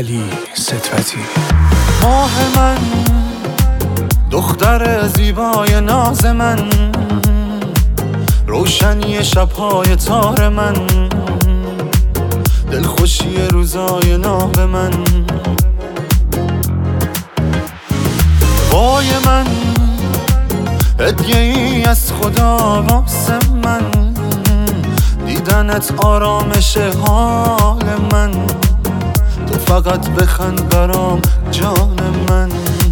علی ستوتی. ماه من، دختر زیبای ناز من، روشنی شبهای تار من، دلخوشی روزای ناب من. وای من، هدیه ای از خدا واسه من، دیدنت آرامش حال من. تو فقط بخند برام جان من،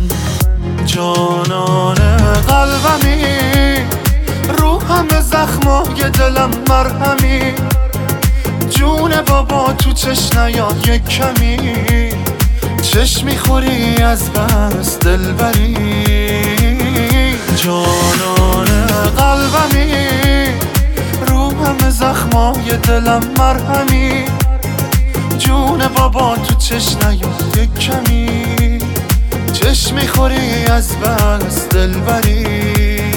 جانان قلبمی، روحم زخمای دلم مرهمی. جون بابا تو چش نیاد یک کمی، چشم میخوری از بس دلبری. جانان قلبمی، روحم زخمای دلم مرهمی. جون بابا تو چش نیاد یک کمی، چشم میخوری از بس دلبری.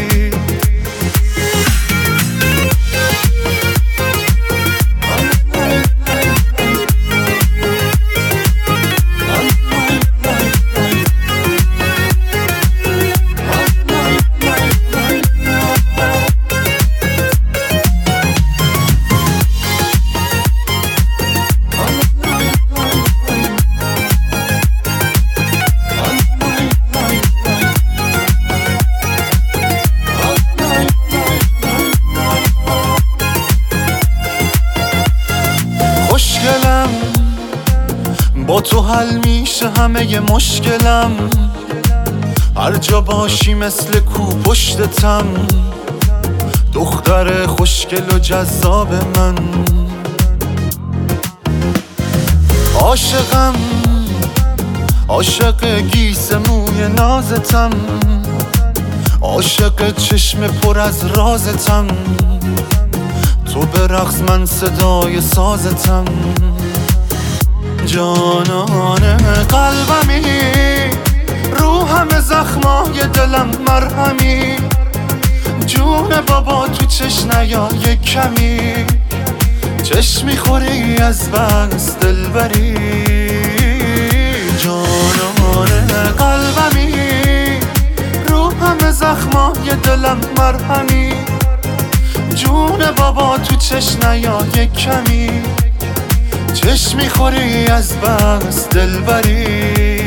خوشگلم، با تو حل میشه همه مشکلم. هر جا باشی مثل کو پشتتم، دختر خوشگل و جذاب من. عاشقم، عاشق گیس موی نازتم، عاشق چشم پر از رازتم. تو برقص من صدای سازتم، جانان قلبمی، روحم زخمای دلم مرهمی. جون بابا تو چش نیا یک کمی، چشم میخوری از بس دلبری. جانان قلبمی، روحم زخمای دلم مرهمی. جون بابا تو چش نیا یک کمی، چشم میخوری از بس دلبری.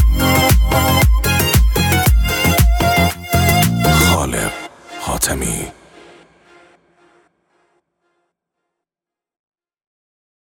حاتمی.